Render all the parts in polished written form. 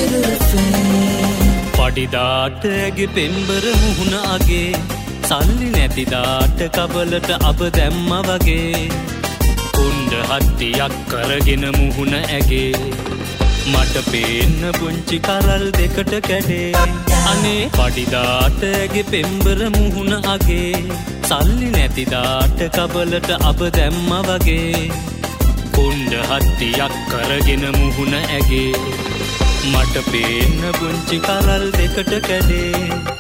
පඩිදාට ඇගේ පෙම්බර මුහුණ අගේ සල්ලි නැතිදාට කබලට අබ දැම්ම වගේ උණ්ඩ හත්තියක් කරගෙන මුහුණ ඇගේ මට පේන්න පුංචි කරල් දෙකට කැඩේ අනේ පඩිදාට ඇගේ පෙම්බර මුහුණ අගේ සල්ලි නැතිදාට කබලට අබ දැම්ම වගේ උණ්ඩ හත්තියක් කරගෙන මුහුණ ඇගේ මට පේන්න පුංචි කරල් දෙකට කැඩේ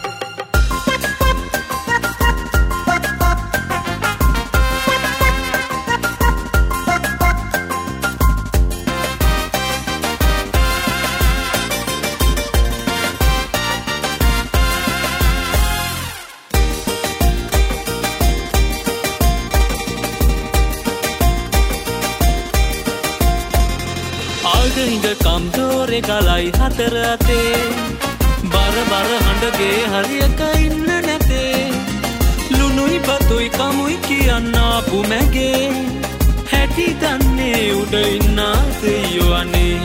හිඟ කම්දෝරෙ ගලයි හතර අතේ බර බර හඬගේ හරියක ඉන්න නැතේ ලුණුයි බතුයි කමුයි කියන්න ආපු මැගේ හැටි දන්නේ උඩ ඉන්න සෙයෝ අනේ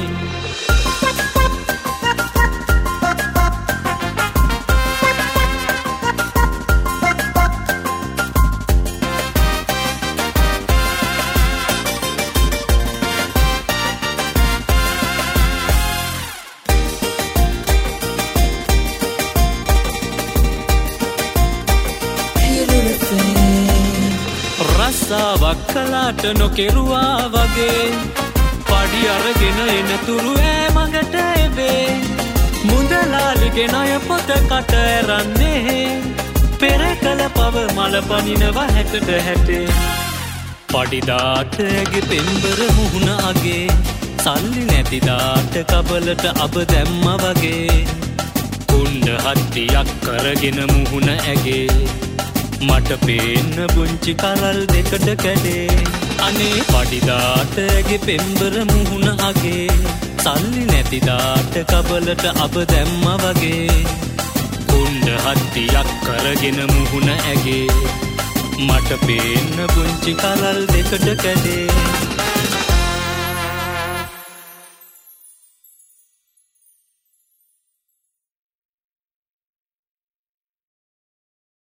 රස්සාවක් කලාට නොකෙරුවා වගේ පඩි අරගෙන එනතුරු ඈ මගට එවේ මුදලාලිගේ ණය පොත කට ඇරන්නේ පෙර කල පව මල පනිනව හැටට හැටේ පඩිදාට ඇගේ පෙම්බර මුහුණ අගේ සල්ලි නැතිදාට කබලට අබ දැම්ම වගේ කුණ්ඩ හත්තියක් කරගෙන මුහුණ ඇගේ මට පේන්න පුංචි කරල් දෙකට කැඩේ අනේ පඩිදාට ඇගේ පෙම්බර මුහුණ අගේ සල්ලි නැතිදාට කබලට අබ දැම්ම වගේ කුණ්ඩ හත්තියක් කරගෙන මුහුණ ඇගේ මට පේන්න පුංචි කරල් දෙකට කැඩේ